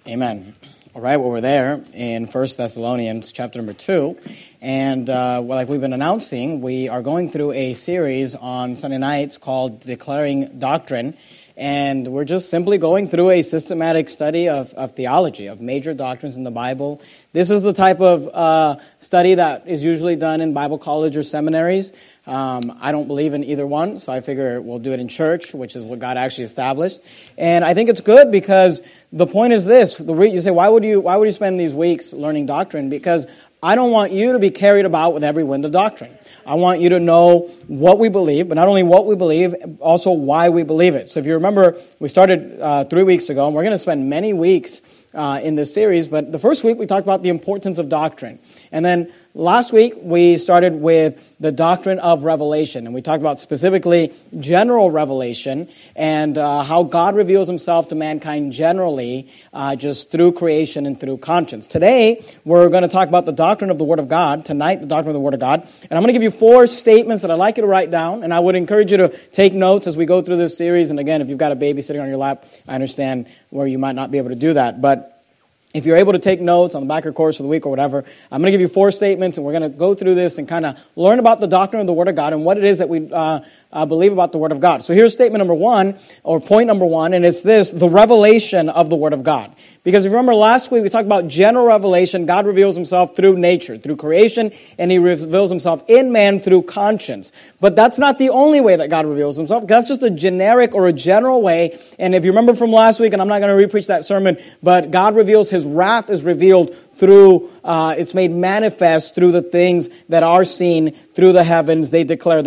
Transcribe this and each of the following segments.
Amen. All right, well, we're there in 1 Thessalonians chapter number 2. And like we've been announcing, we are going through a series on Sunday nights called Declaring Doctrine. And we're just simply going through a systematic study of theology, of major doctrines in the Bible. This is the type of study that is usually done in Bible college or seminaries. I don't believe in either one, so I figure we'll do it in church, which is what God actually established. And I think it's good because the point is this. You say, why would you spend these weeks learning doctrine? Because I don't want you to be carried about with every wind of doctrine. I want you to know what we believe, but not only what we believe, also why we believe it. So if you remember, we started 3 weeks ago, and we're going to spend many weeks in this series, but the first week we talked about the importance of doctrine. And then last week we started with the doctrine of revelation, and we talked about specifically general revelation and how God reveals himself to mankind generally just through creation and through conscience. Today, we're going to talk about the doctrine of the Word of God. Tonight, the doctrine of the Word of God. And I'm going to give you 4 statements that I'd like you to write down, and I would encourage you to take notes as we go through this series. And again, if you've got a baby sitting on your lap, I understand where you might not be able to do that. But if you're able to take notes on the back of your course for the week or whatever, I'm going to give you 4 statements, and we're going to go through this and kind of learn about the doctrine of the Word of God and what it is that we believe about the Word of God. So here's statement number 1, or point number 1, and it's this: the revelation of the Word of God. Because if you remember last week, we talked about general revelation. God reveals himself through nature, through creation, and he reveals himself in man through conscience. But that's not the only way that God reveals himself. That's just a generic or a general way. And if you remember from last week, and I'm not going to repreach that sermon, but God reveals his wrath is revealed through, it's made manifest through the things that are seen through the heavens. They declare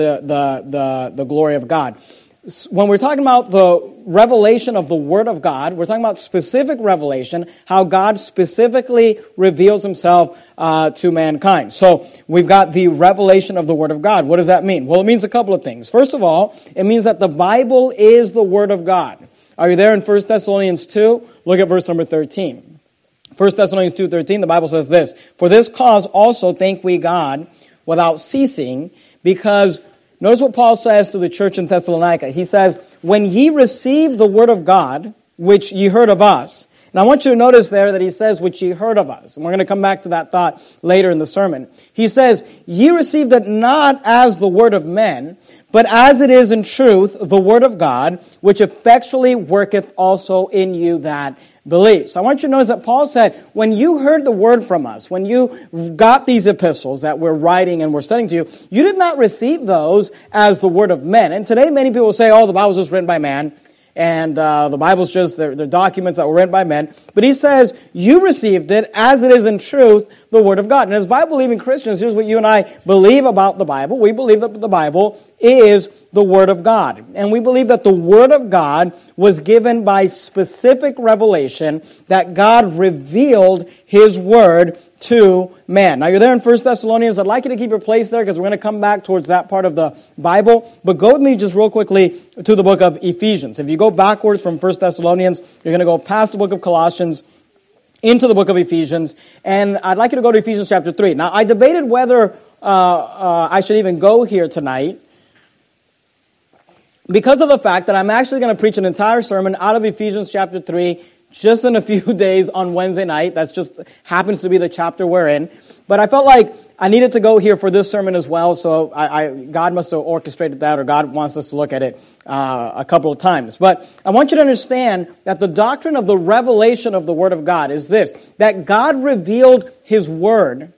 the glory of God. When we're talking about the revelation of the Word of God, we're talking about specific revelation, how God specifically reveals himself to mankind. So we've got the revelation of the Word of God. What does that mean? Well, it means a couple of things. First of all, it means that the Bible is the Word of God. Are you there in 1 Thessalonians 2? Look at verse number 13. 1 Thessalonians 2:13, the Bible says this: "For this cause also thank we God without ceasing, because," notice what Paul says to the church in Thessalonica. He says, "When ye received the word of God, which ye heard of us." And I want you to notice there that he says, "which ye heard of us." And we're going to come back to that thought later in the sermon. He says, "Ye received it not as the word of men, but as it is in truth the word of God, which effectually worketh also in you that believe." So I want you to notice that Paul said, when you heard the word from us, when you got these epistles that we're writing and we're studying to you, you did not receive those as the word of men. And today many people say, oh, the Bible's just written by man, and the Bible's just, they're documents that were written by men. But he says, you received it as it is in truth the Word of God. And as Bible-believing Christians, here's what you and I believe about the Bible. We believe that the Bible is the Word of God. And we believe that the Word of God was given by specific revelation, that God revealed His Word to man. Now you're there in 1 Thessalonians. I'd like you to keep your place there because we're going to come back towards that part of the Bible. But go with me just real quickly to the book of Ephesians. If you go backwards from 1 Thessalonians, you're going to go past the book of Colossians into the book of Ephesians. And I'd like you to go to Ephesians chapter 3. Now I debated whether I should even go here tonight, because of the fact that I'm actually going to preach an entire sermon out of Ephesians chapter 3 just in a few days on Wednesday night. That's just happens to be the chapter we're in. But I felt like I needed to go here for this sermon as well, so God must have orchestrated that, or God wants us to look at it a couple of times. But I want you to understand that the doctrine of the revelation of the Word of God is this: that God revealed His Word,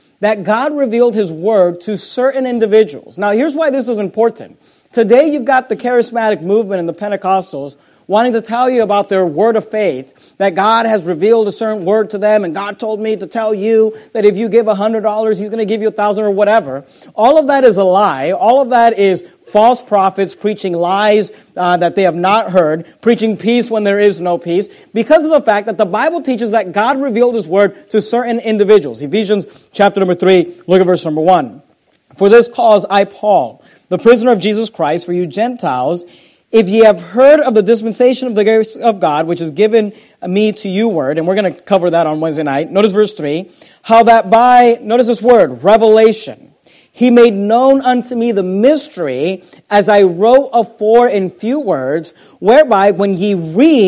to certain individuals. Now here's why this is important. Today you've got the charismatic movement and the Pentecostals wanting to tell you about their word of faith, that God has revealed a certain word to them, and God told me to tell you that if you give $100, He's going to give you 1,000 or whatever. All of that is a lie. All of that is false prophets preaching lies that they have not heard, preaching peace when there is no peace, because of the fact that the Bible teaches that God revealed His word to certain individuals. Ephesians chapter number 3, look at verse number 1. "For this cause I, Paul, the prisoner of Jesus Christ, for you Gentiles, if ye have heard of the dispensation of the grace of God, which is given me to you word," and we're going to cover that on Wednesday night. Notice verse 3, "how that by," notice this word, revelation, "He made known unto me the mystery, as I wrote afore in few words, whereby when ye read,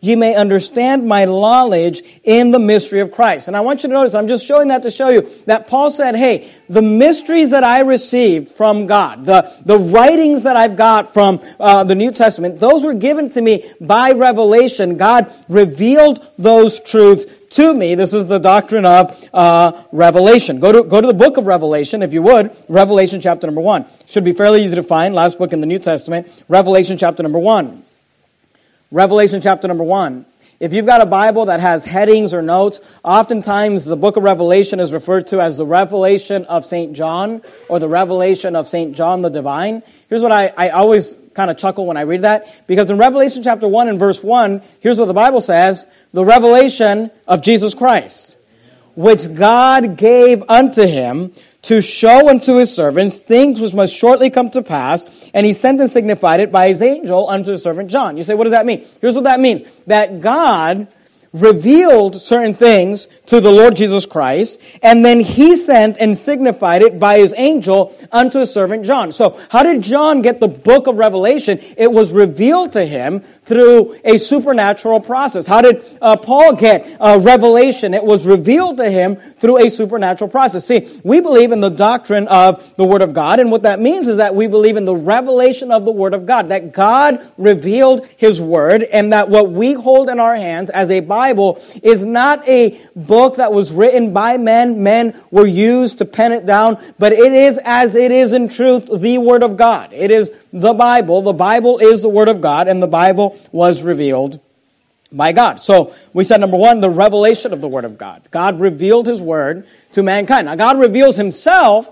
ye may understand my knowledge in the mystery of Christ. And I want you to notice, I'm just showing that to show you that Paul said, hey, the mysteries that I received from God, the writings that I've got from the New Testament, those were given to me by revelation. God revealed those truths to me. This is the doctrine of Revelation. Go to the book of Revelation, if you would. Revelation chapter number 1. Should be fairly easy to find. Last book in the New Testament. Revelation chapter number 1. Revelation chapter number 1. If you've got a Bible that has headings or notes, oftentimes the book of Revelation is referred to as the Revelation of St. John or the Revelation of St. John the Divine. Here's what I always kind of chuckle when I read that, because in Revelation chapter 1 and verse 1, here's what the Bible says, the revelation of Jesus Christ, which God gave unto him to show unto his servants things which must shortly come to pass, and he sent and signified it by his angel unto his servant John. You say, what does that mean? Here's what that means. That God revealed certain things to the Lord Jesus Christ, and then he sent and signified it by his angel unto his servant John. So how did John get the book of Revelation? It was revealed to him through a supernatural process. How did Paul get revelation? It was revealed to him through a supernatural process. See, we believe in the doctrine of the Word of God, and what that means is that we believe in the revelation of the Word of God, that God revealed His Word, and that what we hold in our hands as a Bible is not a book that was written by men. Men were used to pen it down, but it is, as it is in truth, the Word of God. It is the Bible. The Bible is the Word of God, and the Bible was revealed by God. So we said, number one, the revelation of the Word of God. God revealed His Word to mankind. Now, God reveals Himself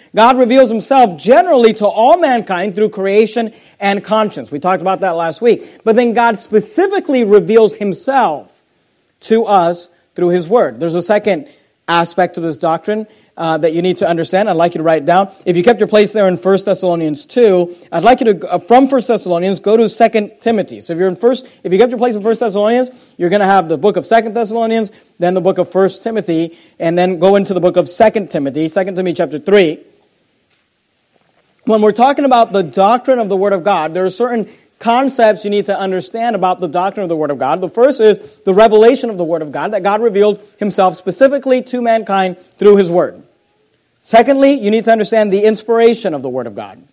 generally to all mankind through creation and conscience. We talked about that last week. But then God specifically reveals Himself to us through His Word. There's a second aspect to this doctrine that you need to understand. I'd like you to write it down. If you kept your place there in 1 Thessalonians 2, I'd like you to, from 1 Thessalonians, go to 2 Timothy. So if you kept your place in 1 Thessalonians, you're going to have the book of 2 Thessalonians, then the book of 1 Timothy, and then go into the book of 2 Timothy, 2 Timothy chapter 3. When we're talking about the doctrine of the Word of God, there are certain concepts you need to understand about the doctrine of the Word of God. The first is the revelation of the Word of God, that God revealed Himself specifically to mankind through His Word. Secondly, you need to understand the inspiration of the Word of God.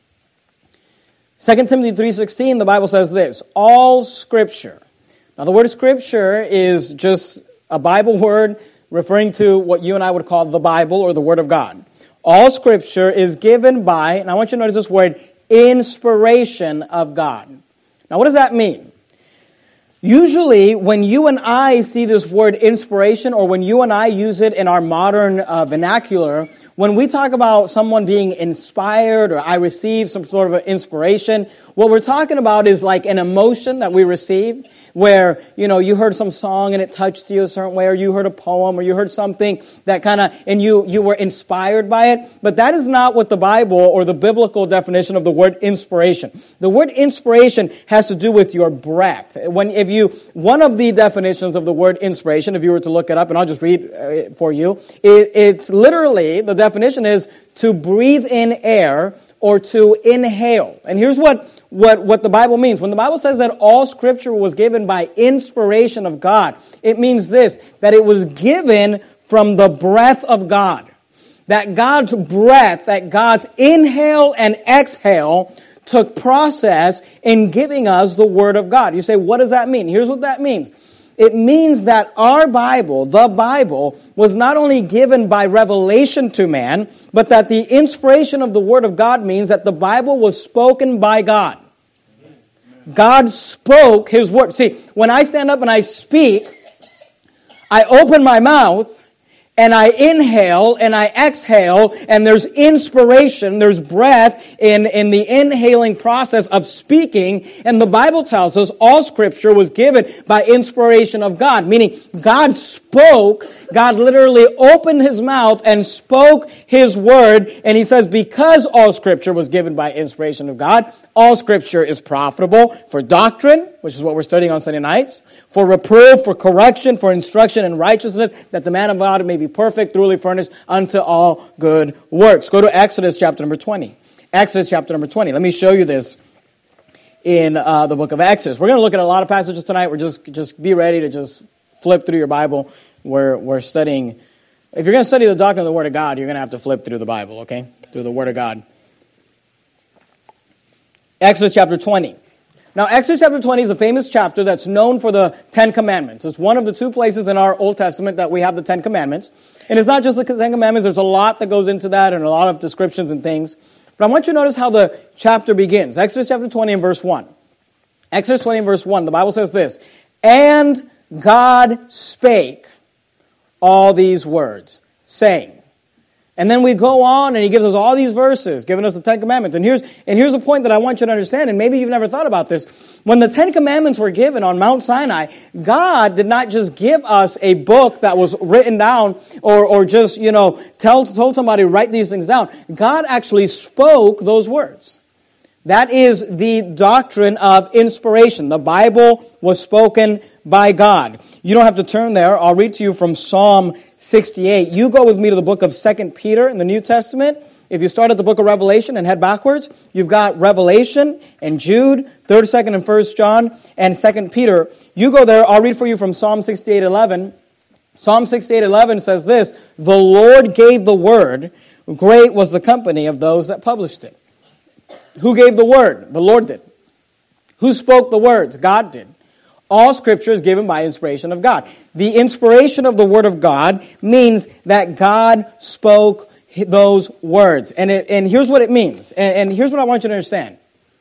2 Timothy 3:16, the Bible says this, all Scripture. Now the word Scripture is just a Bible word referring to what you and I would call the Bible or the Word of God. All Scripture is given by, and I want you to notice this word, inspiration of God. Now, what does that mean? Usually, when you and I see this word inspiration, or when you and I use it in our modern vernacular, when we talk about someone being inspired, or I receive some sort of an inspiration, what we're talking about is like an emotion that we receive, where, you heard some song and it touched you a certain way, or you heard a poem, or you heard something that and you were inspired by it. But that is not what the Bible or the biblical definition of the word inspiration. The word inspiration has to do with your breath. One of the definitions of the word inspiration, if you were to look it up, and I'll just read it for you, it's literally, the definition is to breathe in air or to inhale. And here's what the Bible means. When the Bible says that all Scripture was given by inspiration of God, it means this, that it was given from the breath of God. That God's breath, that God's inhale and exhale took process in giving us the Word of God. You say, what does that mean? Here's what that means. It means that our Bible, the Bible, was not only given by revelation to man, but that the inspiration of the Word of God means that the Bible was spoken by God. God spoke His Word. See, when I stand up and I speak, I open my mouth, and I inhale and I exhale, and there's inspiration, there's breath in the inhaling process of speaking. And the Bible tells us all Scripture was given by inspiration of God, meaning God spoke, God literally opened His mouth and spoke His Word. And He says, because all Scripture was given by inspiration of God, all Scripture is profitable for doctrine, which is what we're studying on Sunday nights, for reproof, for correction, for instruction in righteousness, that the man of God may be perfect, thoroughly furnished unto all good works. Go to Exodus chapter number 20. Exodus chapter number 20. Let me show you this in the book of Exodus. We're going to look at a lot of passages tonight. We're just be ready to just flip through your Bible. We're studying. If you're going to study the doctrine of the Word of God, you're going to have to flip through the Bible, okay? Through the Word of God. Exodus chapter 20. Now, Exodus chapter 20 is a famous chapter that's known for the Ten Commandments. It's one of the two places in our Old Testament that we have the Ten Commandments. And it's not just the Ten Commandments. There's a lot that goes into that and a lot of descriptions and things. But I want you to notice how the chapter begins. Exodus chapter 20 and verse 1. Exodus 20 and verse 1, the Bible says this, "And God spake all these words, saying." And then we go on and he gives us all these verses, giving us the Ten Commandments. And here's a point that I want you to understand, and maybe you've never thought about this. When the Ten Commandments were given on Mount Sinai, God did not just give us a book that was written down or just, told somebody to write these things down. God actually spoke those words. That is the doctrine of inspiration. The Bible was spoken by God. You don't have to turn there. I'll read to you from Psalm 68. You go with me to the book of 2 Peter in the New Testament. If you start at the book of Revelation and head backwards, you've got Revelation and Jude, 3rd, 2nd, and 1st John, and 2 Peter. You go there. I'll read for you from Psalm 68:11. Psalm 68:11 says this, "The Lord gave the word. Great was the company of those that published it." Who gave the word? The Lord did. Who spoke the words? God did. All Scripture is given by inspiration of God. The inspiration of the Word of God means that God spoke those words. And here's what it means. And here's what I want you to understand.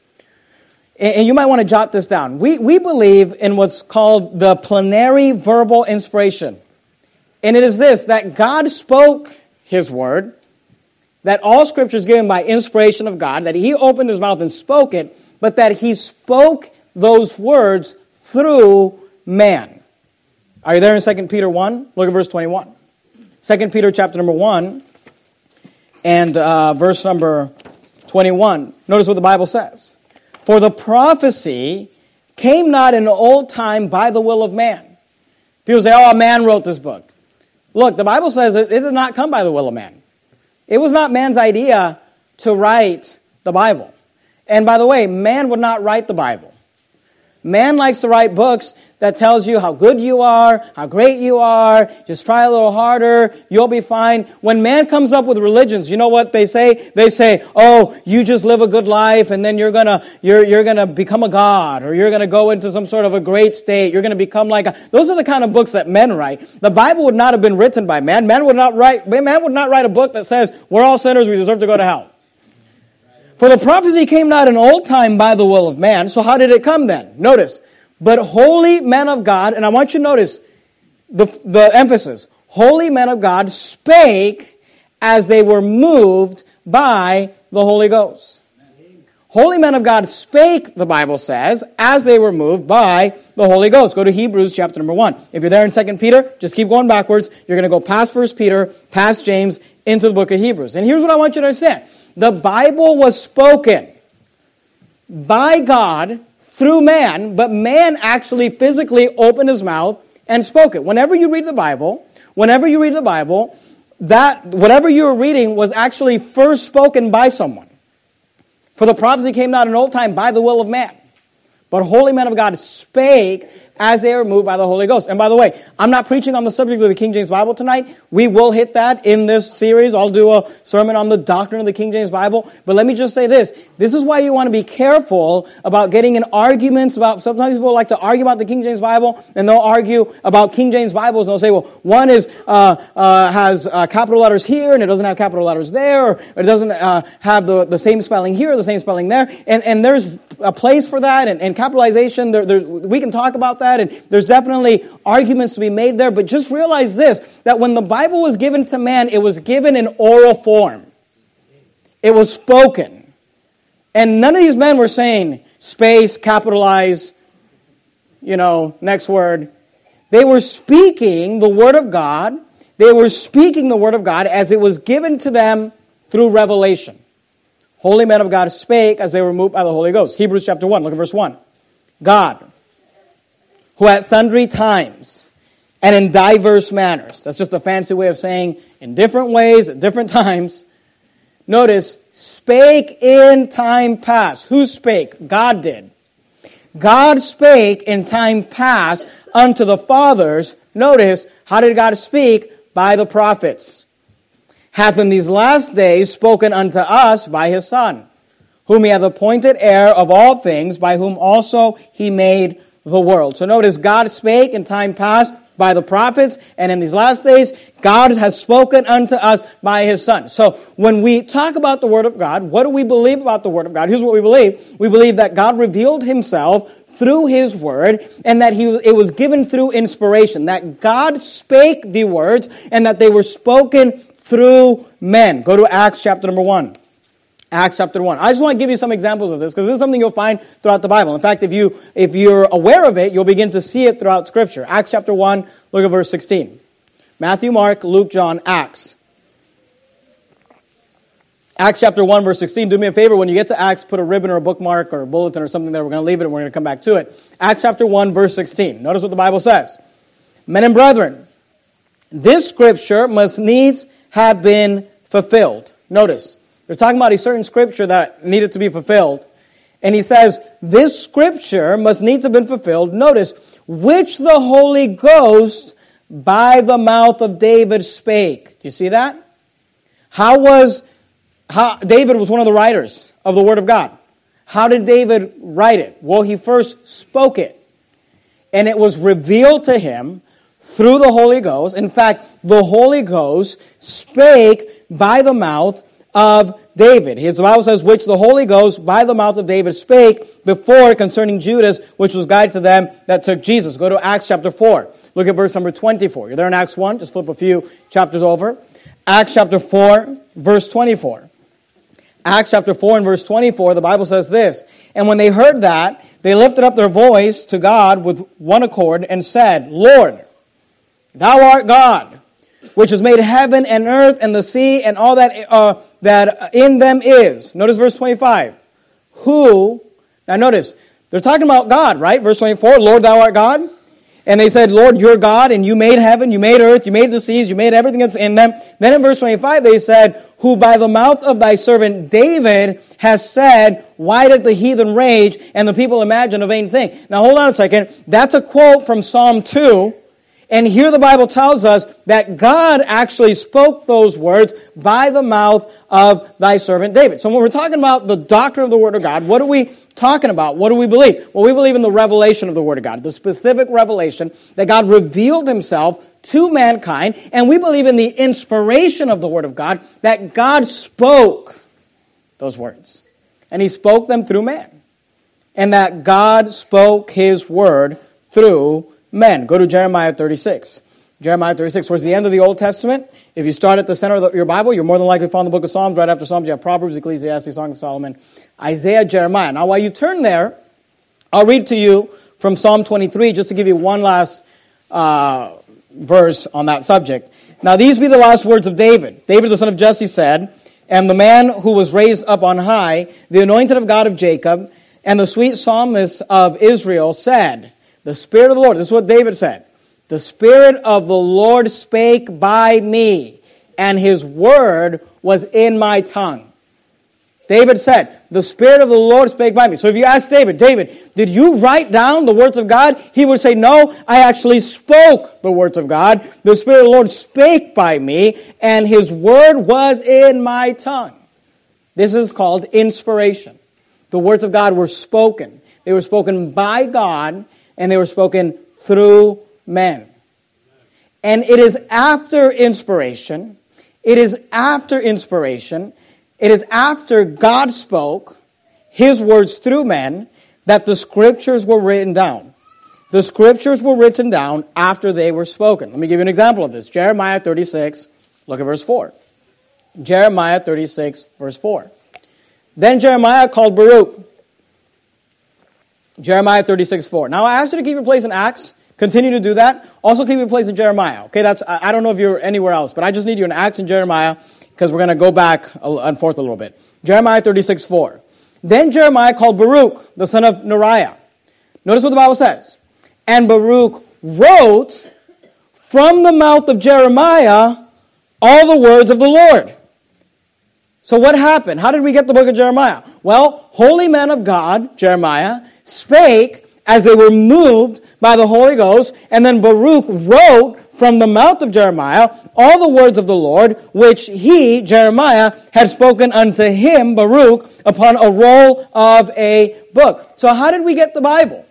And you might want to jot this down. We believe in what's called the plenary verbal inspiration. And it is this, that God spoke His Word, that all Scripture is given by inspiration of God, that He opened His mouth and spoke it, but that He spoke those words through man. Are you there in 2 Peter 1? Look at verse 21. 2 Peter chapter number 1 and verse number 21. Notice what the Bible says. "For the prophecy came not in old time by the will of man." People say, "Oh, man wrote this book." Look, the Bible says it did not come by the will of man. It was not man's idea to write the Bible. And by the way, man would not write the Bible. Man likes to write books that tells you how good you are, how great you are, just try a little harder, you'll be fine. When man comes up with religions, you know what they say? They say, "Oh, you just live a good life and then you're gonna become a god, or you're gonna go into some sort of a great state, you're gonna become like a..." Those are the kind of books that men write. The Bible would not have been written by man. Man would not write a book that says, "We're all sinners, we deserve to go to hell." "For the prophecy came not in old time by the will of man." So how did it come then? Notice, "But holy men of God," and I want you to notice the emphasis, "holy men of God spake as they were moved by the Holy Ghost." Holy men of God spake, the Bible says, as they were moved by the Holy Ghost. Go to Hebrews chapter number 1. If you're there in 2 Peter, just keep going backwards. You're going to go past 1 Peter, past James, into the book of Hebrews. And here's what I want you to understand. The Bible was spoken by God through man, but man actually physically opened his mouth and spoke it. Whenever you read the Bible, that whatever you were reading was actually first spoken by someone. "For the prophecy came not in old time by the will of man, but holy men of God spake as they were moved by the Holy Ghost." And by the way, I'm not preaching on the subject of the King James Bible tonight. We will hit that in this series. I'll do a sermon on the doctrine of the King James Bible. But let me just say this. This is why you want to be careful about getting in arguments about... Sometimes people like to argue about the King James Bible, and they'll argue about King James Bibles, and they'll say, well, one has capital letters here, and it doesn't have capital letters there, or it doesn't have the same spelling here, or the same spelling there. And there's a place for that, and capitalization, we can talk about that. And there's definitely arguments to be made there, but just realize this, that when the Bible was given to man, it was given in oral form. It was spoken. And none of these men were saying, space, capitalize, next word. They were speaking the Word of God. They were speaking the Word of God as it was given to them through revelation. Holy men of God spake as they were moved by the Holy Ghost. Hebrews chapter 1, look at verse 1. "God, who at sundry times and in diverse manners," that's just a fancy way of saying in different ways, at different times. Notice, "spake in time past." Who spake? God did. God spake in time past unto the fathers. Notice, how did God speak? By the prophets. Hath in these last days spoken unto us by his Son, whom he hath appointed heir of all things, by whom also he made the world. So notice, God spake in time past by the prophets, and in these last days, God has spoken unto us by his Son. So when we talk about the Word of God, what do we believe about the Word of God? Here's what we believe. We believe that God revealed himself through his Word, and that it was given through inspiration, that God spake the words, and that they were spoken through men. Go to Acts chapter number 1. Acts chapter 1. I just want to give you some examples of this, because this is something you'll find throughout the Bible. In fact, if you're aware of it, you'll begin to see it throughout Scripture. Acts chapter 1, look at verse 16. Matthew, Mark, Luke, John, Acts. Acts chapter 1, verse 16. Do me a favor, when you get to Acts, put a ribbon or a bookmark or a bulletin or something there. We're going to leave it and we're going to come back to it. Acts chapter 1, verse 16. Notice what the Bible says. Men and brethren, this Scripture must needs have been fulfilled. Notice. They're talking about a certain Scripture that needed to be fulfilled. And he says, this Scripture must needs have been fulfilled. Notice, which the Holy Ghost by the mouth of David spake. Do you see that? David was one of the writers of the Word of God. How did David write it? Well, he first spoke it. And it was revealed to him through the Holy Ghost. In fact, the Holy Ghost spake by the mouth of David. The Bible says, which the Holy Ghost by the mouth of David spake before concerning Judas, which was guide to them that took Jesus. Go to Acts chapter 4. Look at verse number 24. You're there in Acts 1. Just flip a few chapters over. Acts chapter 4, verse 24. Acts chapter 4 and verse 24, the Bible says this, and when they heard that, they lifted up their voice to God with one accord and said, Lord, thou art God, which has made heaven and earth and the sea and all that in them is. Notice verse 25. Who, now notice, they're talking about God, right? Verse 24, Lord, thou art God. And they said, Lord, you're God, and you made heaven, you made earth, you made the seas, you made everything that's in them. Then in verse 25 they said, who by the mouth of thy servant David has said, why did the heathen rage and the people imagine a vain thing? Now hold on a second. That's a quote from Psalm 2. And here the Bible tells us that God actually spoke those words by the mouth of thy servant David. So when we're talking about the doctrine of the Word of God, what are we talking about? What do we believe? Well, we believe in the revelation of the Word of God, the specific revelation that God revealed himself to mankind. And we believe in the inspiration of the Word of God, that God spoke those words. And he spoke them through man. And that God spoke his word through men. Go to Jeremiah 36. Jeremiah 36, towards the end of the Old Testament. If you start at the center of your Bible, you're more than likely to find the book of Psalms. Right after Psalms, you have Proverbs, Ecclesiastes, Song of Solomon, Isaiah, Jeremiah. Now, while you turn there, I'll read to you from Psalm 23, just to give you one last verse on that subject. Now, these be the last words of David. David, the son of Jesse, said, and the man who was raised up on high, the anointed of God of Jacob, and the sweet psalmist of Israel said, the Spirit of the Lord, this is what David said, the Spirit of the Lord spake by me, and his word was in my tongue. David said, the Spirit of the Lord spake by me. So if you ask David, did you write down the words of God? He would say, no, I actually spoke the words of God. The Spirit of the Lord spake by me, and his word was in my tongue. This is called inspiration. The words of God were spoken. They were spoken by God, and they were spoken through men. And it is after inspiration, it is after God spoke his words through men that the Scriptures were written down. The Scriptures were written down after they were spoken. Let me give you an example of this. Jeremiah 36, look at verse 4. Jeremiah 36, verse 4. Then Jeremiah called Baruch. Jeremiah 36, 4. Now, I asked you to keep your place in Acts. Continue to do that. Also keep your place in Jeremiah. Okay, I don't know if you're anywhere else, but I just need you in Acts and Jeremiah because we're going to go back and forth a little bit. Jeremiah 36, 4. Then Jeremiah called Baruch, the son of Neriah. Notice what the Bible says. And Baruch wrote from the mouth of Jeremiah all the words of the Lord. So what happened? How did we get the book of Jeremiah? Well, holy men of God, Jeremiah, spake as they were moved by the Holy Ghost, and then Baruch wrote from the mouth of Jeremiah all the words of the Lord, which he, Jeremiah, had spoken unto him, Baruch, upon a roll of a book. So how did we get the Bible?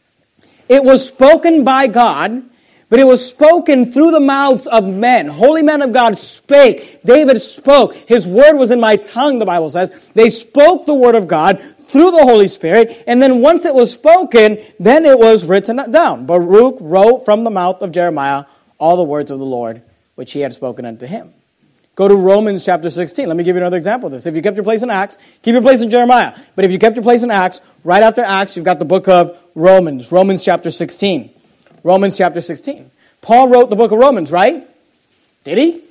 It was spoken by God, but it was spoken through the mouths of men. Holy men of God spake. David spoke. His word was in my tongue, the Bible says. They spoke the word of God through the Holy Spirit, and then once it was spoken, then it was written down. Baruch wrote from the mouth of Jeremiah all the words of the Lord, which he had spoken unto him. Go to Romans chapter 16. Let me give you another example of this. If you kept your place in Acts, keep your place in Jeremiah. But if you kept your place in Acts, right after Acts, you've got the book of Romans. Romans chapter 16. Romans chapter 16. Paul wrote the book of Romans, right? Did he?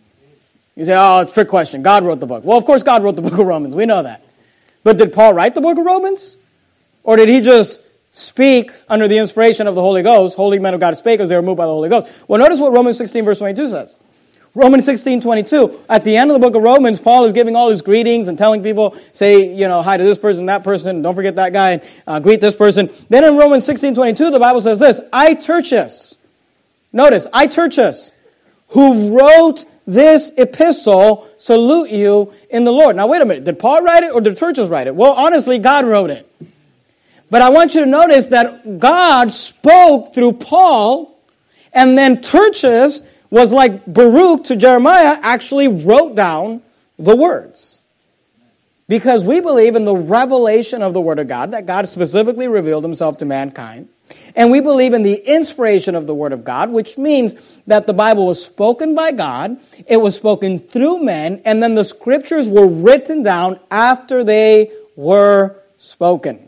You say, oh, it's a trick question. God wrote the book. Well, of course God wrote the book of Romans. We know that. But did Paul write the book of Romans? Or did he just speak under the inspiration of the Holy Ghost? Holy men of God spake as they were moved by the Holy Ghost. Well, notice what Romans 16 verse 22 says. Romans 16:22. At the end of the book of Romans, Paul is giving all his greetings and telling people, say, hi to this person, that person, don't forget that guy, and greet this person. Then in Romans 16:22, the Bible says this, I, Tertius, notice, I, Tertius, who wrote this epistle, salute you in the Lord. Now, wait a minute. Did Paul write it or did Tertius write it? Well, honestly, God wrote it. But I want you to notice that God spoke through Paul, and then Tertius was like Baruch to Jeremiah, actually wrote down the words. Because we believe in the revelation of the Word of God, that God specifically revealed himself to mankind. And we believe in the inspiration of the Word of God, which means that the Bible was spoken by God, it was spoken through men, and then the Scriptures were written down after they were spoken.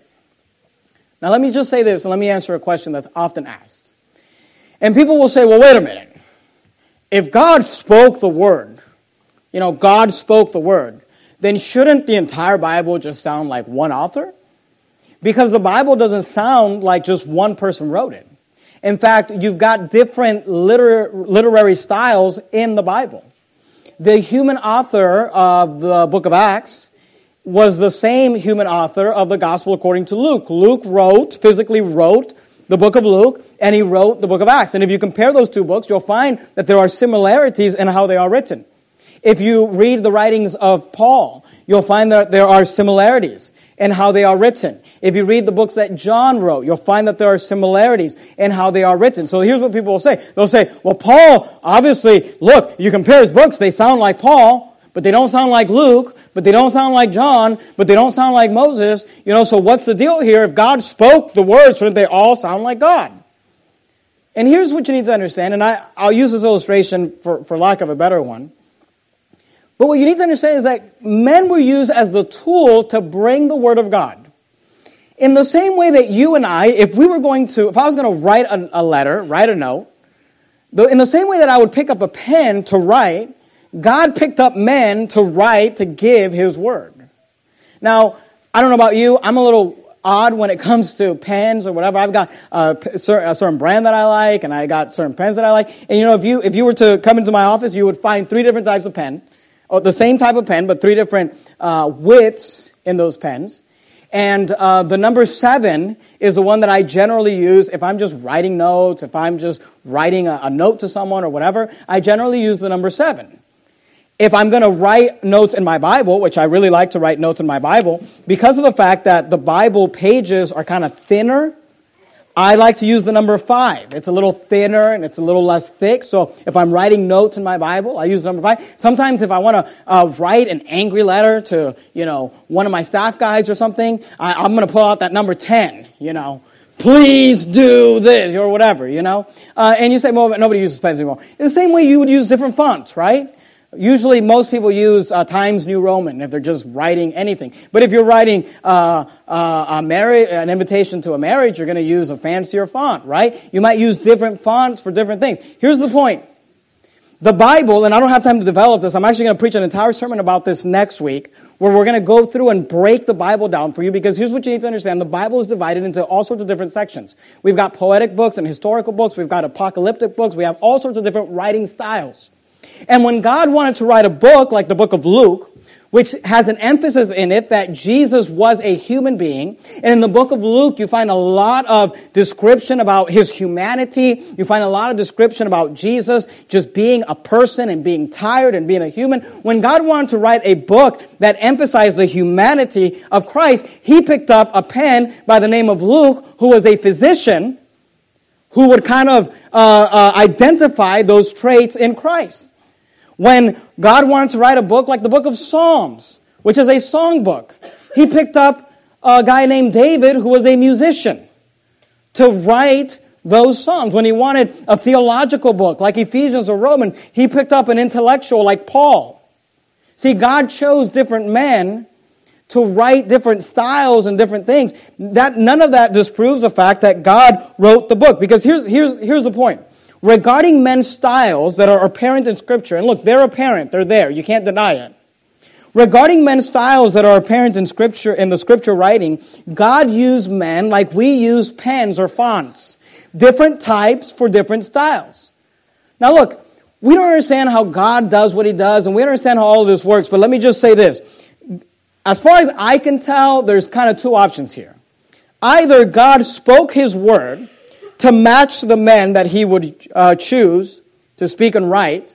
Now let me just say this, and let me answer a question that's often asked. And people will say, well, wait a minute. If God spoke the Word, God spoke the Word, then shouldn't the entire Bible just sound like one author? Because the Bible doesn't sound like just one person wrote it. In fact, you've got different literary styles in the Bible. The human author of the book of Acts was the same human author of the Gospel according to Luke. Luke physically wrote the book of Luke, and he wrote the book of Acts. And if you compare those two books, you'll find that there are similarities in how they are written. If you read the writings of Paul, you'll find that there are similarities in how they are written. If you read the books that John wrote, you'll find that there are similarities in how they are written. So here's what people will say. They'll say, well, Paul, obviously, look, you compare his books, they sound like Paul, but they don't sound like Luke, but they don't sound like John, but they don't sound like Moses. So what's the deal here? If God spoke the words, shouldn't they all sound like God? And here's what you need to understand, and I'll use this illustration for lack of a better one. But what you need to understand is that men were used as the tool to bring the Word of God. In the same way that you and I, if I was going to write a letter, write a note, in the same way that I would pick up a pen to write, God picked up men to write, to give his word. Now, I don't know about you, I'm a little odd when it comes to pens or whatever. I've got a certain brand that I like, and I got certain pens that I like. And if you were to come into my office, you would find 3 different types of pen, or the same type of pen, but 3 different widths in those pens. And the number 7 is the one that I generally use if I'm just writing notes, if I'm just writing a note to someone or whatever. I generally use the number 7. If I'm going to write notes in my Bible, which I really like to write notes in my Bible, because of the fact that the Bible pages are kind of thinner, I like to use the number 5. It's a little thinner and it's a little less thick. So if I'm writing notes in my Bible, I use the number 5. Sometimes if I want to write an angry letter to, one of my staff guys or something, I'm going to pull out that number 10, Please do this or whatever, And you say, well, nobody uses pens anymore. In the same way you would use different fonts, right? Usually most people use Times New Roman if they're just writing anything. But if you're writing an invitation to a marriage, you're going to use a fancier font, right? You might use different fonts for different things. Here's the point. The Bible, and I don't have time to develop this, I'm actually going to preach an entire sermon about this next week, where we're going to go through and break the Bible down for you, because here's what you need to understand. The Bible is divided into all sorts of different sections. We've got poetic books and historical books. We've got apocalyptic books. We have all sorts of different writing styles. And when God wanted to write a book like the book of Luke, which has an emphasis in it that Jesus was a human being. And in the book of Luke, you find a lot of description about his humanity. You find a lot of description about Jesus just being a person and being tired and being a human. When God wanted to write a book that emphasized the humanity of Christ, he picked up a pen by the name of Luke, who was a physician, who would kind of identify those traits in Christ. When God wanted to write a book like the book of Psalms, which is a song book, he picked up a guy named David who was a musician to write those psalms. When he wanted a theological book like Ephesians or Romans, he picked up an intellectual like Paul. See, God chose different men to write different styles and different things. None of that disproves the fact that God wrote the book. Because here's the point. Regarding men's styles that are apparent in Scripture, and look, they're apparent, they're there, you can't deny it. Regarding men's styles that are apparent in Scripture, in the Scripture writing, God used men like we use pens or fonts. Different types for different styles. Now look, we don't understand how God does what He does, and we don't understand how all of this works, but let me just say this. As far as I can tell, there's kind of two options here. Either God spoke His word to match the men that He would choose to speak and write,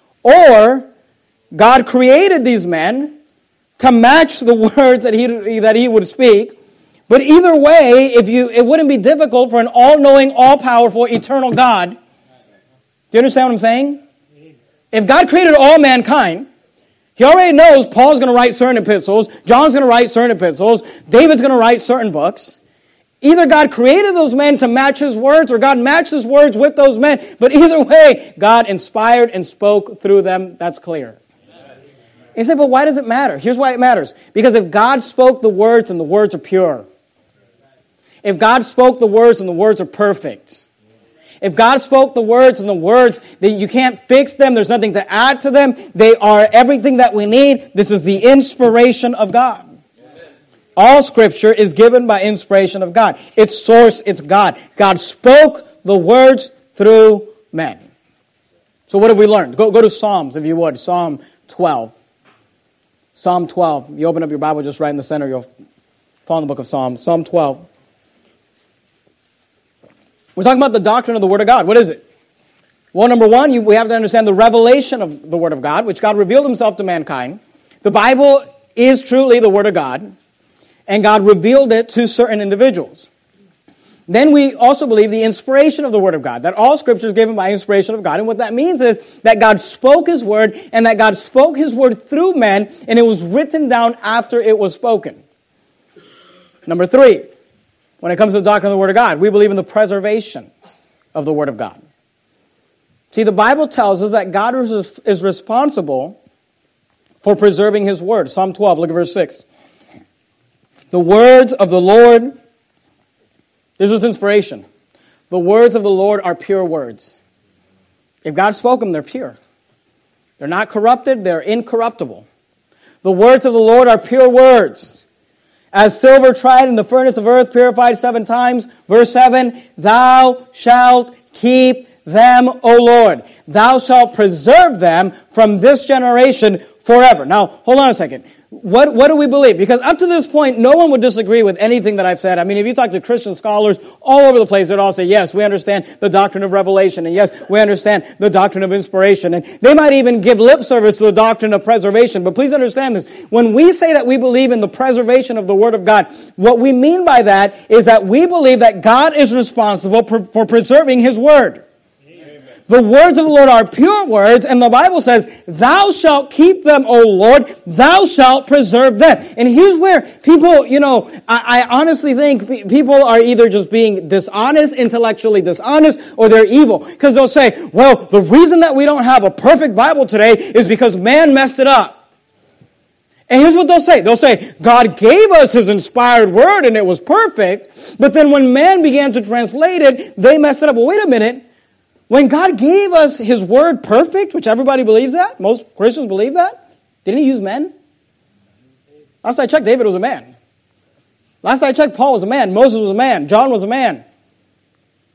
or God created these men to match the words that He would speak. But either way, it wouldn't be difficult for an all-knowing, all-powerful, eternal God. Do you understand what I'm saying? If God created all mankind, He already knows Paul's going to write certain epistles, John's going to write certain epistles, David's going to write certain books. Either God created those men to match His words, or God matched His words with those men. But either way, God inspired and spoke through them. That's clear. And you say, but why does it matter? Here's why it matters. Because if God spoke the words, and the words are pure. If God spoke the words, and the words are perfect. If God spoke the words, and the words, that you can't fix them, there's nothing to add to them, they are everything that we need. This is the inspiration of God. All Scripture is given by inspiration of God. Its source, it's God. God spoke the words through men. So what have we learned? Go to Psalms, if you would. Psalm 12. Psalm 12. You open up your Bible just right in the center. You'll fall in the book of Psalms. Psalm 12. We're talking about the doctrine of the Word of God. What is it? Well, number one, we have to understand the revelation of the Word of God, which God revealed Himself to mankind. The Bible is truly the Word of God. And God revealed it to certain individuals. Then we also believe the inspiration of the Word of God, that all Scripture is given by inspiration of God. And what that means is that God spoke His Word, and that God spoke His Word through men, and it was written down after it was spoken. Number three, when it comes to the doctrine of the Word of God, we believe in the preservation of the Word of God. See, the Bible tells us that God is responsible for preserving His Word. Psalm 12, look at verse 6. The words of the Lord, this is inspiration. The words of the Lord are pure words. If God spoke them, they're pure. They're not corrupted, they're incorruptible. The words of the Lord are pure words. As silver tried in the furnace of earth, purified 7 times. Verse 7, Thou shalt keep them, O Lord. Thou shalt preserve them from this generation forever. Now, hold on a second. What do we believe? Because up to this point, no one would disagree with anything that I've said. I mean, if you talk to Christian scholars all over the place, they'd all say, yes, we understand the doctrine of revelation, and yes, we understand the doctrine of inspiration. And they might even give lip service to the doctrine of preservation. But please understand this. When we say that we believe in the preservation of the Word of God, what we mean by that is that we believe that God is responsible for preserving His Word. The words of the Lord are pure words, and the Bible says, Thou shalt keep them, O Lord, Thou shalt preserve them. And here's where people, I honestly think people are either just being dishonest, intellectually dishonest, or they're evil. Because they'll say, well, the reason that we don't have a perfect Bible today is because man messed it up. And here's what they'll say. They'll say, God gave us His inspired word and it was perfect, but then when man began to translate it, they messed it up. Well, wait a minute. When God gave us His word perfect, which everybody believes that, most Christians believe that, didn't He use men? Last I checked, David was a man. Last I checked, Paul was a man. Moses was a man. John was a man.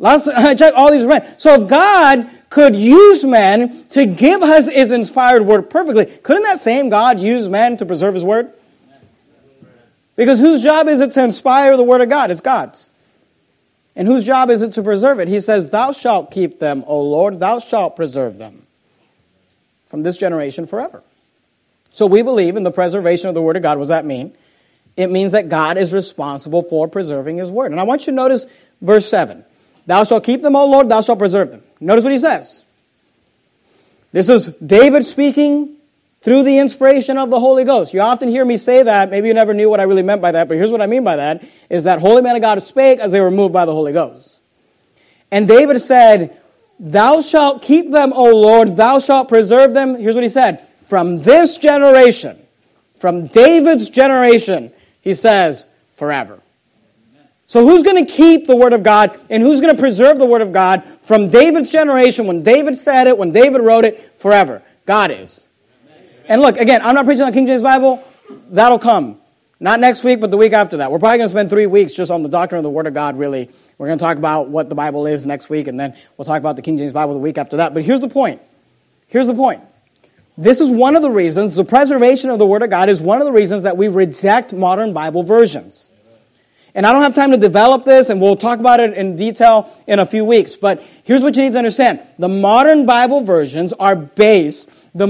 I check all these men. So if God could use men to give us his inspired word perfectly, couldn't that same God use men to preserve his word? Because whose job is it to inspire the word of God? It's God's. And whose job is it to preserve it? He says, thou shalt keep them, O Lord, thou shalt preserve them from this generation forever. So we believe in the preservation of the word of God. What does that mean? It means that God is responsible for preserving his word. And I want you to notice verse 7. Thou shalt keep them, O Lord, thou shalt preserve them. Notice what he says. This is David speaking through the inspiration of the Holy Ghost. You often hear me say that. Maybe you never knew what I really meant by that, but here's what I mean by that, is that holy men of God spake as they were moved by the Holy Ghost. And David said, thou shalt keep them, O Lord, thou shalt preserve them. Here's what he said. From this generation, from David's generation, he says, forever. So who's going to keep the Word of God and who's going to preserve the Word of God from David's generation, when David said it, when David wrote it, forever? God is. And look, again, I'm not preaching on King James Bible. That'll come. Not next week, but the week after that. We're probably going to spend 3 weeks just on the doctrine of the Word of God, really. We're going to talk about what the Bible is next week, and then we'll talk about the King James Bible the week after that. But here's the point. Here's the point. This is one of the reasons, the preservation of the Word of God is one of the reasons that we reject modern Bible versions. And I don't have time to develop this, and we'll talk about it in detail in a few weeks. But here's what you need to understand. The modern Bible versions are based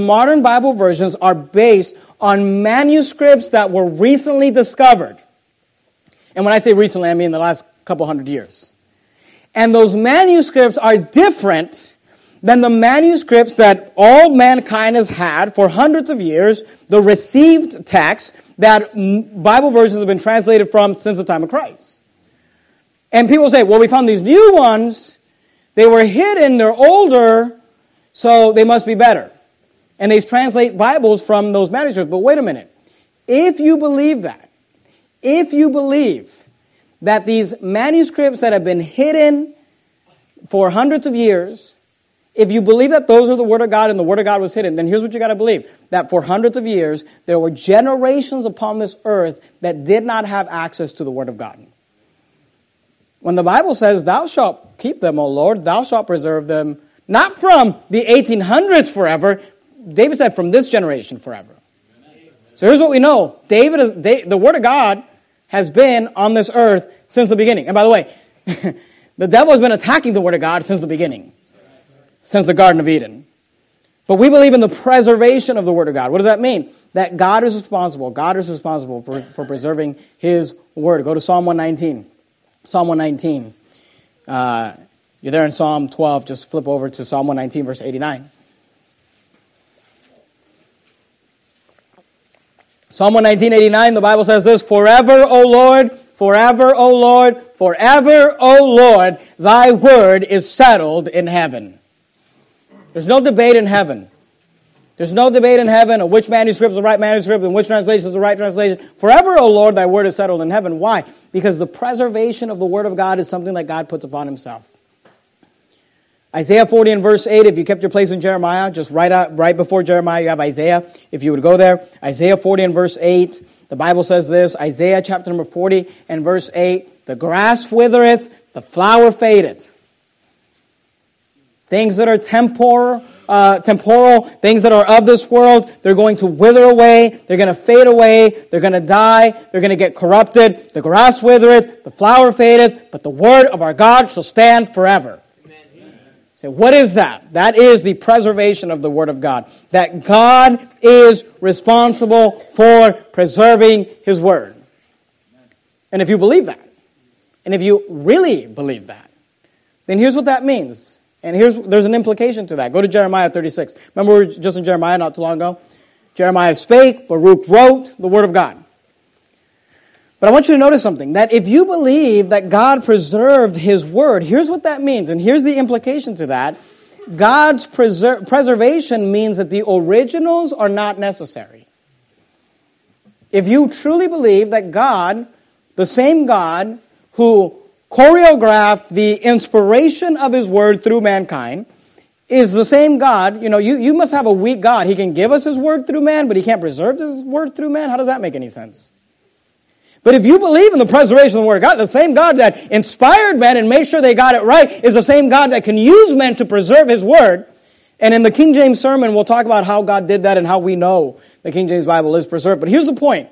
on manuscripts that were recently discovered. And when I say recently, I mean the last couple hundred years. And those manuscripts are different than the manuscripts that all mankind has had for hundreds of years, the received text that Bible versions have been translated from since the time of Christ. And people say, well, we found these new ones. They were hidden, they're older, so they must be better. And they translate Bibles from those manuscripts. But wait a minute. If you believe that these manuscripts that have been hidden for hundreds of years, if you believe that those are the Word of God and the Word of God was hidden, then here's what you got to believe. That for hundreds of years, there were generations upon this earth that did not have access to the Word of God. When the Bible says, thou shalt keep them, O Lord, thou shalt preserve them, not from the 1800s forever, David said from this generation forever. So here's what we know. The Word of God has been on this earth since the beginning. And by the way, the devil has been attacking the Word of God since the beginning. Since the Garden of Eden. But we believe in the preservation of the Word of God. What does that mean? That God is responsible. God is responsible for preserving His Word. Go to Psalm 119. Psalm 119. You're there in Psalm 12. Just flip over to Psalm 119, verse 89. Psalm 119, 89, the Bible says this, forever, O Lord, forever, O Lord, forever, O Lord, thy word is settled in heaven. There's no debate in heaven. There's no debate in heaven of which manuscript is the right manuscript and which translation is the right translation. Forever, O Lord, thy word is settled in heaven. Why? Because the preservation of the Word of God is something that God puts upon Himself. Isaiah 40 and verse 8, if you kept your place in Jeremiah, just right before Jeremiah, you have Isaiah. If you would go there, Isaiah 40 and verse 8, the Bible says this, Isaiah chapter number 40 and verse 8, the grass withereth, the flower fadeth. Things that are temporal, things that are of this world, they're going to wither away, they're going to fade away, they're going to die, they're going to get corrupted. The grass withereth, the flower fadeth, but the word of our God shall stand forever. Amen. So what is that? That is the preservation of the Word of God. That God is responsible for preserving His Word. And if you believe that, and if you really believe that, then here's what that means. And there's an implication to that. Go to Jeremiah 36. Remember we were just in Jeremiah not too long ago? Jeremiah spake, Baruch wrote the Word of God. But I want you to notice something. That if you believe that God preserved His Word, here's what that means. And here's the implication to that. God's preservation means that the originals are not necessary. If you truly believe that God, the same God who choreographed the inspiration of His Word through mankind, is the same God. You must have a weak God. He can give us His Word through man, but He can't preserve His Word through man. How does that make any sense? But if you believe in the preservation of the Word of God, the same God that inspired men and made sure they got it right is the same God that can use men to preserve His Word. And in the King James sermon, we'll talk about how God did that and how we know the King James Bible is preserved. But here's the point.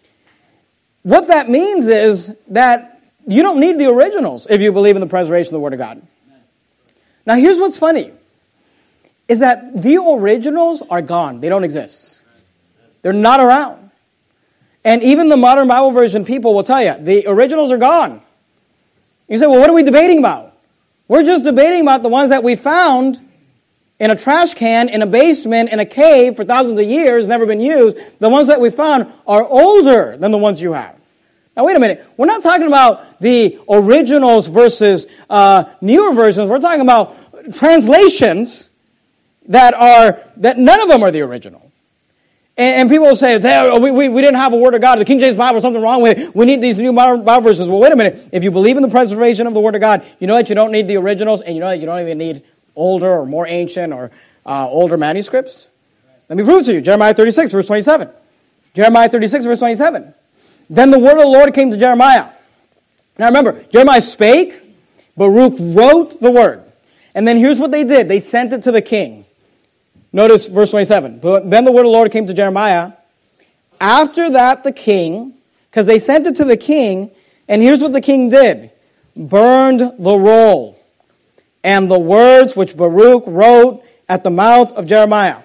What that means is that you don't need the originals if you believe in the preservation of the Word of God. Now here's what's funny, is that the originals are gone. They don't exist. They're not around. And even the modern Bible version people will tell you, the originals are gone. You say, well, what are we debating about? We're just debating about the ones that we found in a trash can, in a basement, in a cave for thousands of years, never been used. The ones that we found are older than the ones you have. Now, wait a minute. We're not talking about the originals versus newer versions. We're talking about translations that none of them are the original. And people will say, we didn't have a Word of God. The King James Bible, something wrong with it. We need these new Bible versions. Well, wait a minute. If you believe in the preservation of the Word of God, you know that you don't need the originals, and you know that you don't even need older or more ancient or older manuscripts. Let me prove it to you. Jeremiah 36, verse 27. Jeremiah 36, verse 27. Then the word of the Lord came to Jeremiah. Now remember, Jeremiah spake, Baruch wrote the word. And then here's what they did. They sent it to the king. Notice verse 27. Then the word of the Lord came to Jeremiah. After that, the king, because they sent it to the king, and here's what the king did. Burned the roll and the words which Baruch wrote at the mouth of Jeremiah.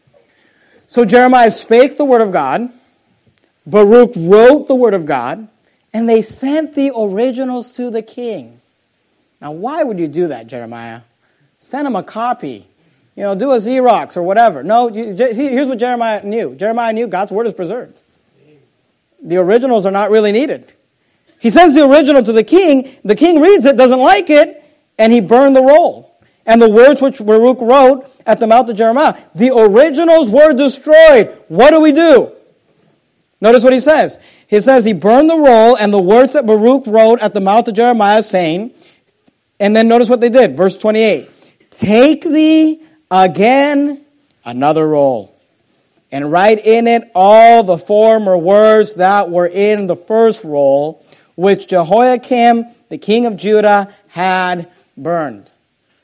So Jeremiah spake the word of God. Baruch wrote the word of God. And they sent the originals to the king. Now, why would you do that, Jeremiah? Send him a copy. Do a Xerox or whatever. No, here's what Jeremiah knew. Jeremiah knew God's word is preserved. The originals are not really needed. He sends the original to the king. The king reads it, doesn't like it, and he burned the roll. And the words which Baruch wrote at the mouth of Jeremiah. The originals were destroyed. What do we do? Notice what he says. He says he burned the roll and the words that Baruch wrote at the mouth of Jeremiah, saying, and then notice what they did. Verse 28. Take thee again another roll, and write in it all the former words that were in the first roll, which Jehoiakim, the king of Judah, had burned.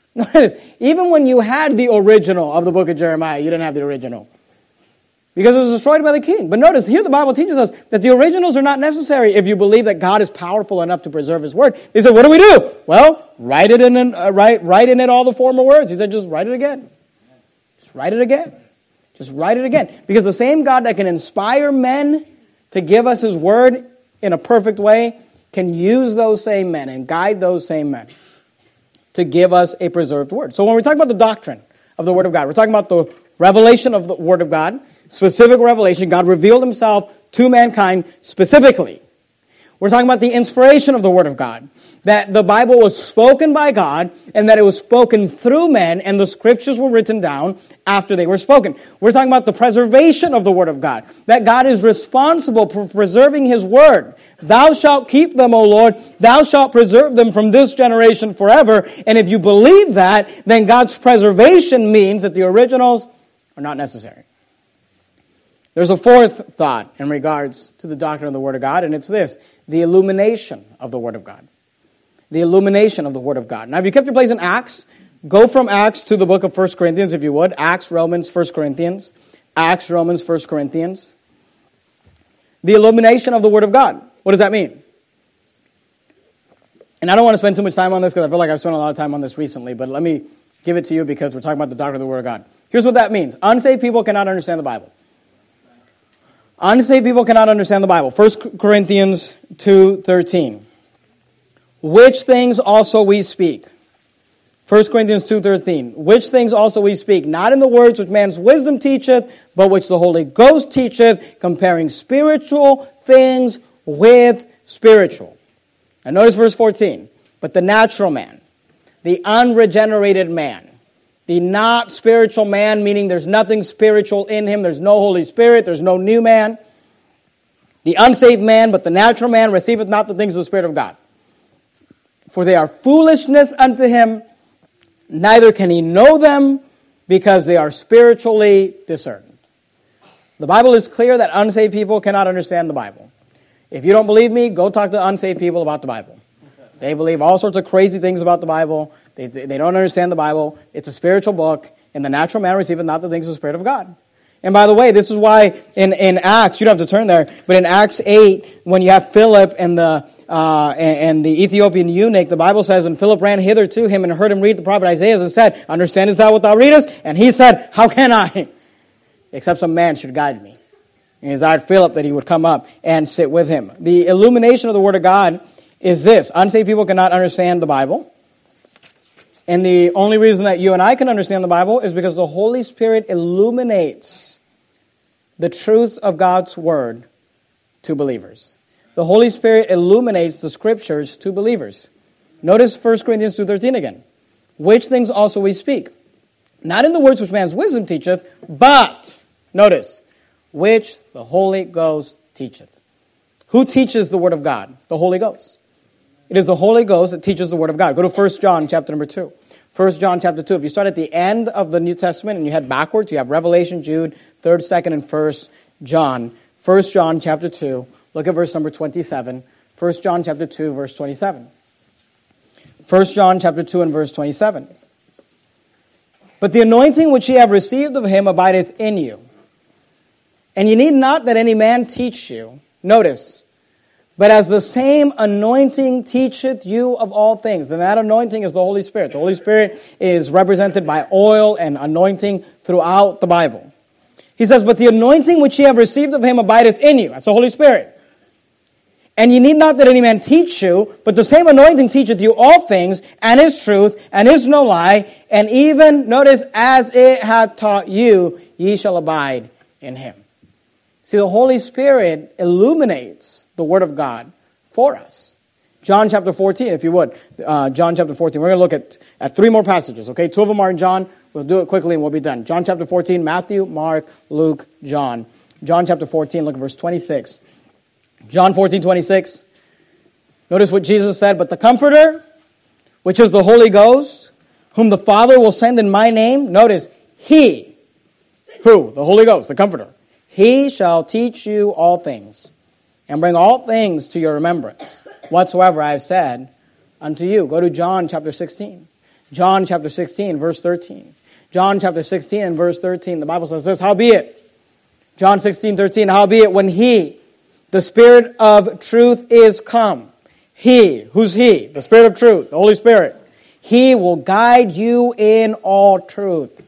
Even when you had the original of the book of Jeremiah, you didn't have the original, because it was destroyed by the king. But notice, here the Bible teaches us that the originals are not necessary if you believe that God is powerful enough to preserve His word. They said, what do we do? Well, write in it all the former words. He said, just write it again. Just write it again. Just write it again. Because the same God that can inspire men to give us His word in a perfect way can use those same men and guide those same men to give us a preserved word. So when we talk about the doctrine of the Word of God, we're talking about the revelation of the Word of God, specific revelation. God revealed Himself to mankind specifically. We're talking about the inspiration of the Word of God, that the Bible was spoken by God and that it was spoken through men and the Scriptures were written down after they were spoken. We're talking about the preservation of the Word of God, that God is responsible for preserving His Word. Thou shalt keep them, O Lord. Thou shalt preserve them from this generation forever. And if you believe that, then God's preservation means that the originals are not necessary. There's a fourth thought in regards to the doctrine of the Word of God, and it's this: the illumination of the Word of God. The illumination of the Word of God. Now, if you kept your place in Acts, go from Acts to the book of 1 Corinthians, if you would. Acts, Romans, 1 Corinthians. Acts, Romans, 1 Corinthians. The illumination of the Word of God. What does that mean? And I don't want to spend too much time on this because I feel like I've spent a lot of time on this recently, but let me give it to you because we're talking about the doctrine of the Word of God. Here's what that means. Unsaved people cannot understand the Bible. Unsaved people cannot understand the Bible. 1 Corinthians 2:13. Which things also we speak. 1 Corinthians 2:13. Which things also we speak, not in the words which man's wisdom teacheth, but which the Holy Ghost teacheth, comparing spiritual things with spiritual. And notice verse 14. But the natural man, the unregenerated man, the not spiritual man, meaning there's nothing spiritual in him, there's no Holy Spirit, there's no new man. The unsaved man, but the natural man, receiveth not the things of the Spirit of God. For they are foolishness unto him, neither can he know them, because they are spiritually discerned. The Bible is clear that unsaved people cannot understand the Bible. If you don't believe me, go talk to unsaved people about the Bible. They believe all sorts of crazy things about the Bible. They don't understand the Bible. It's a spiritual book. In the natural man receiveth not the things of the Spirit of God. And by the way, this is why in Acts, you don't have to turn there, but in Acts 8, when you have Philip and the Ethiopian eunuch, the Bible says, and Philip ran hither to him and heard him read the prophet Isaiah and said, understandest thou what thou readest? And he said, how can I? Except some man should guide me. And he desired Philip that he would come up and sit with him. The illumination of the Word of God is this. Unsaved people cannot understand the Bible. And the only reason that you and I can understand the Bible is because the Holy Spirit illuminates the truth of God's Word to believers. The Holy Spirit illuminates the Scriptures to believers. Notice 1 Corinthians 2:13 again. Which things also we speak, not in the words which man's wisdom teacheth, but, notice, which the Holy Ghost teacheth. Who teaches the Word of God? The Holy Ghost. It is the Holy Ghost that teaches the Word of God. Go to 1 John chapter number 2. 1 John chapter 2. If you start at the end of the New Testament and you head backwards, you have Revelation, Jude, 3rd, 2nd, and 1 John. 1 John chapter 2. Look at verse number 27. 1 John chapter 2, verse 27. 1 John chapter 2 and verse 27. But the anointing which ye have received of him abideth in you. And ye need not that any man teach you. Notice, but as the same anointing teacheth you of all things. And that anointing is the Holy Spirit. The Holy Spirit is represented by oil and anointing throughout the Bible. He says, but the anointing which ye have received of him abideth in you. That's the Holy Spirit. And ye need not that any man teach you, but the same anointing teacheth you all things, and is truth, and is no lie, and even, notice, as it hath taught you, ye shall abide in him. See, the Holy Spirit illuminates the Word of God for us. John chapter 14, if you would. John chapter 14. We're going to look at three more passages, okay? Two of them are in John. We'll do it quickly and we'll be done. John chapter 14, Matthew, Mark, Luke, John. John chapter 14, look at verse 26. John 14:26. Notice what Jesus said, but the Comforter, which is the Holy Ghost, whom the Father will send in my name. Notice, He. Who? The Holy Ghost, the Comforter. He shall teach you all things, and bring all things to your remembrance, whatsoever I have said unto you. Go to John chapter 16. John chapter 16, verse 13. John chapter 16 and verse 13. The Bible says this, howbeit, John 16:13, howbeit when He, the Spirit of truth, is come. He, who's He? The Spirit of truth, the Holy Spirit. He will guide you in all truth.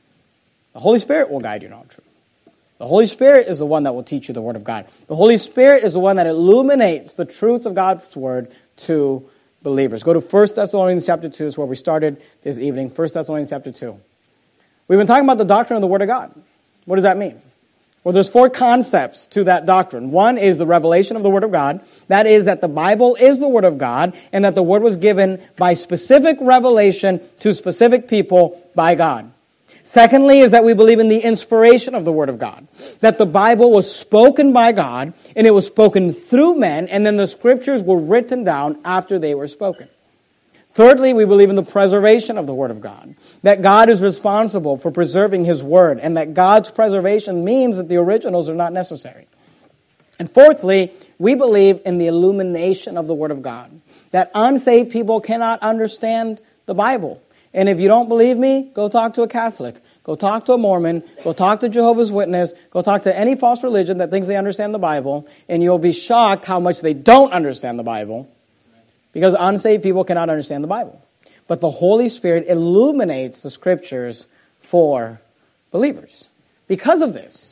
The Holy Spirit will guide you in all truth. The Holy Spirit is the one that will teach you the Word of God. The Holy Spirit is the one that illuminates the truth of God's Word to believers. Go to 1 Thessalonians chapter 2, is where we started this evening. 1 Thessalonians chapter 2. We've been talking about the doctrine of the Word of God. What does that mean? Well, there's four concepts to that doctrine. One is the revelation of the Word of God. That is that the Bible is the Word of God, and that the Word was given by specific revelation to specific people by God. Secondly is that we believe in the inspiration of the Word of God. That the Bible was spoken by God, and it was spoken through men, and then the Scriptures were written down after they were spoken. Thirdly, we believe in the preservation of the Word of God. That God is responsible for preserving His Word, and that God's preservation means that the originals are not necessary. And fourthly, we believe in the illumination of the Word of God. That unsaved people cannot understand the Bible. And if you don't believe me, go talk to a Catholic. Go talk to a Mormon. Go talk to Jehovah's Witness. Go talk to any false religion that thinks they understand the Bible. And you'll be shocked how much they don't understand the Bible. Because unsaved people cannot understand the Bible. But the Holy Spirit illuminates the Scriptures for believers. Because of this,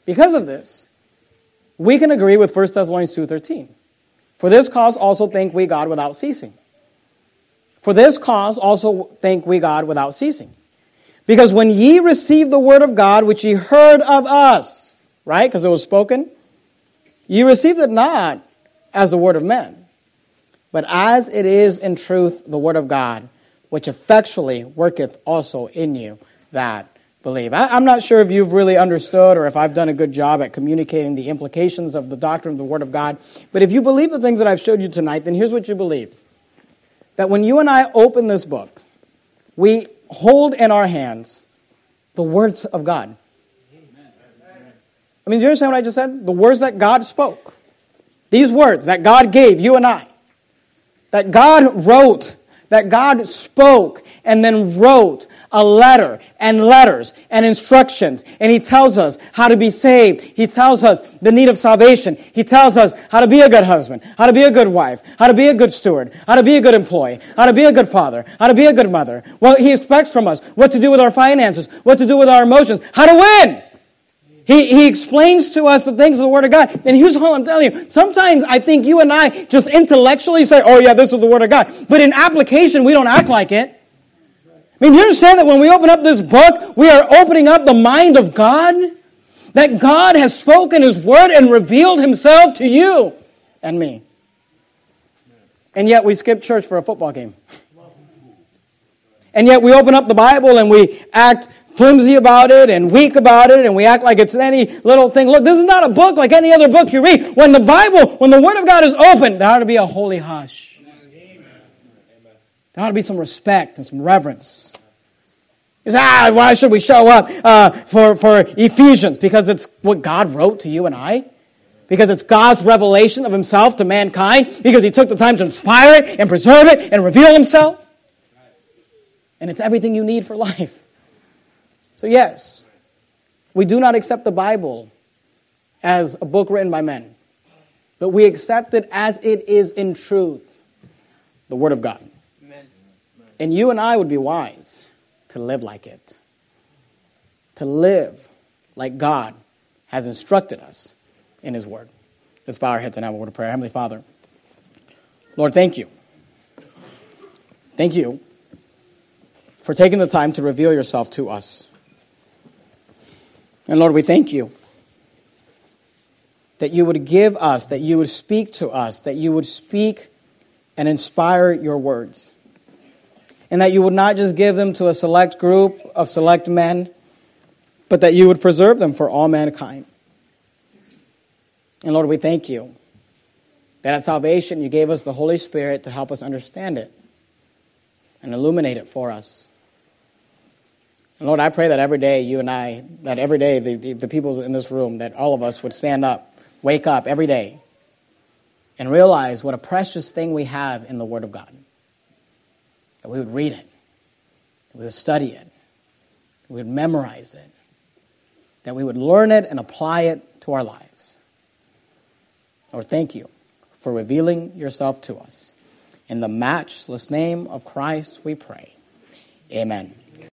we can agree with 1 Thessalonians 2:13. For this cause also thank we God without ceasing. For this cause also thank we God without ceasing. Because when ye received the word of God, which ye heard of us, right? Because it was spoken, ye received it not as the word of men, but as it is in truth the word of God, which effectually worketh also in you that believe. I'm not sure if you've really understood or if I've done a good job at communicating the implications of the doctrine of the Word of God. But if you believe the things that I've showed you tonight, then here's what you believe. That when you and I open this book, we hold in our hands the words of God. I mean, do you understand what I just said? The words that God spoke. These words that God gave you and I, that God wrote, that God spoke and then wrote a letter and letters and instructions. And He tells us how to be saved. He tells us the need of salvation. He tells us how to be a good husband, how to be a good wife, how to be a good steward, how to be a good employee, how to be a good father, how to be a good mother. What He expects from us, what to do with our finances, what to do with our emotions, how to win. He explains to us the things of the Word of God. And here's all I'm telling you. Sometimes I think you and I just intellectually say, oh yeah, this is the Word of God. But in application, we don't act like it. I mean, you understand that when we open up this book, we are opening up the mind of God? That God has spoken His Word and revealed Himself to you and me. And yet we skip church for a football game. And yet we open up the Bible and we act flimsy about it and weak about it, and we act like it's any little thing. Look, this is not a book like any other book you read. When the Word of God is open, there ought to be a holy hush. There ought to be some respect and some reverence. You say, why should we show up for Ephesians? Because it's what God wrote to you and I? Because it's God's revelation of Himself to mankind? Because He took the time to inspire it and preserve it and reveal Himself? And it's everything you need for life. So yes, we do not accept the Bible as a book written by men, but we accept it as it is in truth, the Word of God. Amen. And you and I would be wise to live like it, to live like God has instructed us in His Word. Let's bow our heads and have a word of prayer. Heavenly Father, Lord, thank you. Thank you for taking the time to reveal Yourself to us. And Lord, we thank You that You would give us, that You would speak to us, that You would speak and inspire Your words. And that You would not just give them to a select group of select men, but that You would preserve them for all mankind. And Lord, we thank You that at salvation You gave us the Holy Spirit to help us understand it and illuminate it for us. And Lord, I pray that every day you and I, that every day the people in this room, that all of us would stand up, wake up every day, and realize what a precious thing we have in the Word of God. That we would read it, that we would study it, that we would memorize it, that we would learn it and apply it to our lives. Lord, thank You for revealing Yourself to us. In the matchless name of Christ we pray. Amen.